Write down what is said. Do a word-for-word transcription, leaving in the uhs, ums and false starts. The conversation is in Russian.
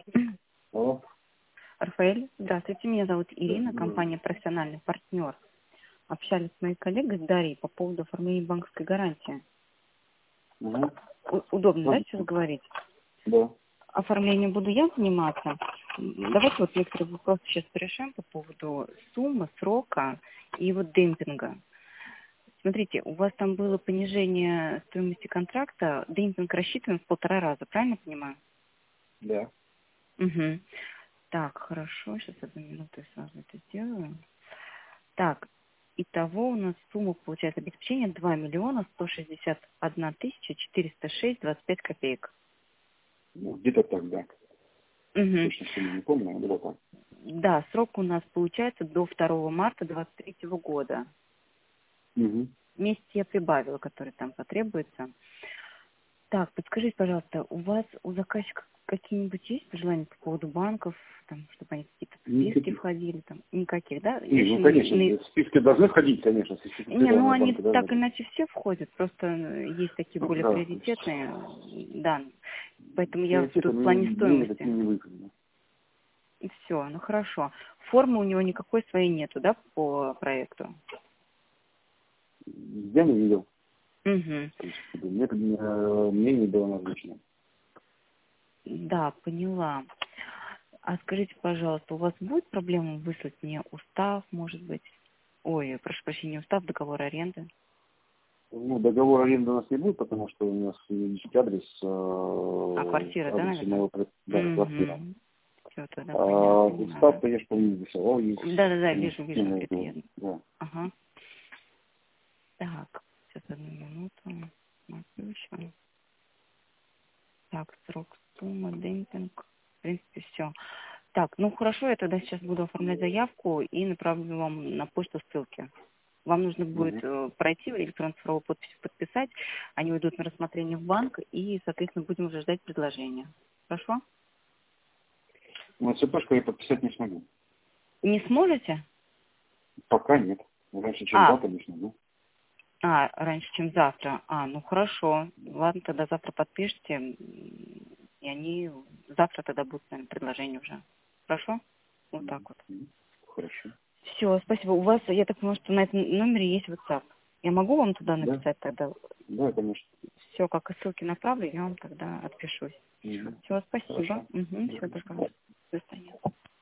Алло. Рафаэль, здравствуйте, меня зовут Ирина, компания «Профессиональный партнер». Общались с моей коллегой с Дарьей по поводу оформления банковской гарантии. Угу. У- Удобно, да, сейчас говорить? Да. Оформлением буду я заниматься. Давайте вот некоторые вопросы сейчас порешаем по поводу суммы, срока и вот демпинга. Смотрите, у вас там было понижение стоимости контракта, демпинг рассчитан в полтора раза, правильно понимаю? Да. Угу. Так, хорошо, сейчас одну минуту я сразу это сделаю. Так, итого у нас сумма получается обеспечения два миллиона сто шестьдесят одна тысяча четыреста шесть двадцать пять копеек. Ну, где-то так, да. Угу. Точно сильно не помню, но было так. Да, срок у нас получается до второго марта двадцать третьего года. Угу. Месяц я прибавила, который там потребуется. Так, подскажите, пожалуйста, у вас, у заказчика какие-нибудь есть пожелания по поводу банков, там, чтобы они в какие-то списки Никаких. входили? Там, никаких, да? Не, ну, Еще конечно, не, в списке должны входить, конечно, не, не, ну сертифицированные они банки должны так быть. иначе все входят, просто есть такие Ну, более да, то есть, приоритетные, да. Поэтому я вот приоритеты тут в мне, плане мне никакие стоимости. не выгодны. Все, ну хорошо. Формы у него никакой своей нету, да, по проекту? Я не видел. Угу. То есть, как бы, мне, э, мне не было назначено. Да, поняла. А скажите, пожалуйста, у вас будет проблема выслать мне устав, может быть? Ой, прошу прощения, устав, договор аренды? Ну, договор аренды у нас не будет, потому что у нас есть адрес, А, э, квартира, да, адрес наверное? моего пред- да, квартира. Угу. Все, тогда А понятно, не устав, надо. конечно, не высылал, есть, Да-да-да, вижу, конечно, вижу, тема это этого, я. да. Ага. Так, сейчас одну минуту. Смотрю еще. Так, срок, сумма, демпинг. В принципе, все. Так, ну хорошо, я тогда сейчас буду оформлять заявку и направлю вам на почту ссылки. Вам нужно будет Мгм. э, пройти электронную цифровую подпись, подписать. Они уйдут на рассмотрение в банк и, соответственно, будем уже ждать предложения. Хорошо? Но цепочку я подписать не смогу. Не сможете? Пока нет. Раньше, чем А, завтра, не смогу. а, раньше, чем завтра. А, ну хорошо. Ладно, тогда завтра подпишите. м, И они завтра тогда будут, наверное, предложения уже. Хорошо? Вот так вот. Мгм. Хорошо. Все, спасибо. У вас, я так понимаю, что на этом номере есть WhatsApp. Я могу вам туда Да, написать тогда? да, конечно. Все, как и ссылки направлю, я вам тогда отпишусь. Мгм. Все, спасибо. Хорошо. Угу, Да, все, до добро. свидания. До свидания.